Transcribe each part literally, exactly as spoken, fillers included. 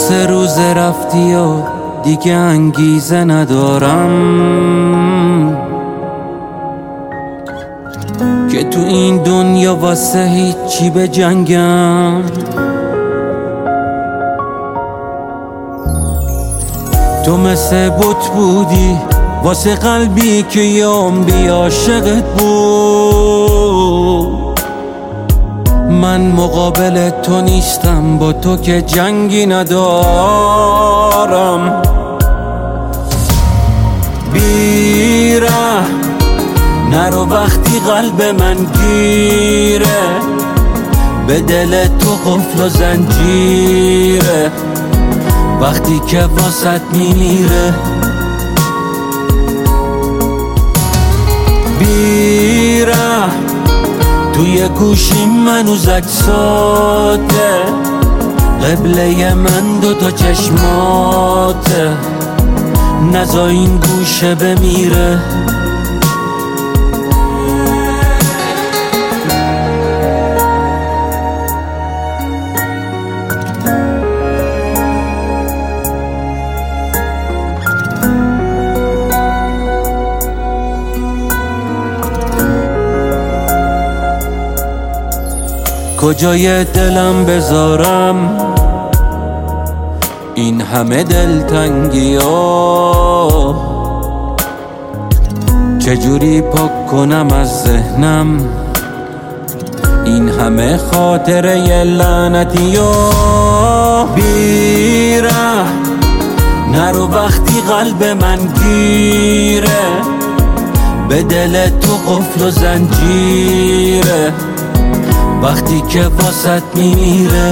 سه روز رفتی و دیگه انگیزه ندارم که تو این دنیا واسه هیچی به جنگم. تو مثل بت بودی واسه قلبی که یه عمری عاشقت بود. من مقابل تو نیستم، با تو که جنگی ندارم. بیره نرو وقتی قلب من گیره، به دل تو قفل و زنجیره وقتی که واسط میمیره. بیره توی گوشیم منوز اجساته، قبله من دو تا چشماته، نزا این گوشه بمیره. کجای دلم بذارم این همه دلتنگی ها؟ چجوری پاک کنم از ذهنم این همه خاطره لعنتی ها؟ بیره نرو وقتی قلب من گیره، به دل تو قفل و زنجیره وقتی که واسط میمیره.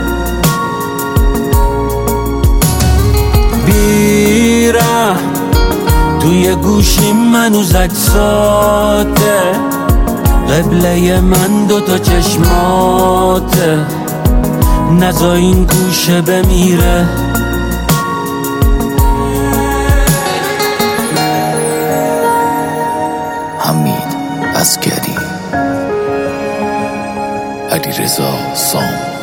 بیره توی گوشیم منوز اجساته، قبله من دو تا چشماته، نزا این گوشه بمیره. حمید عسگری، علیرضا سام.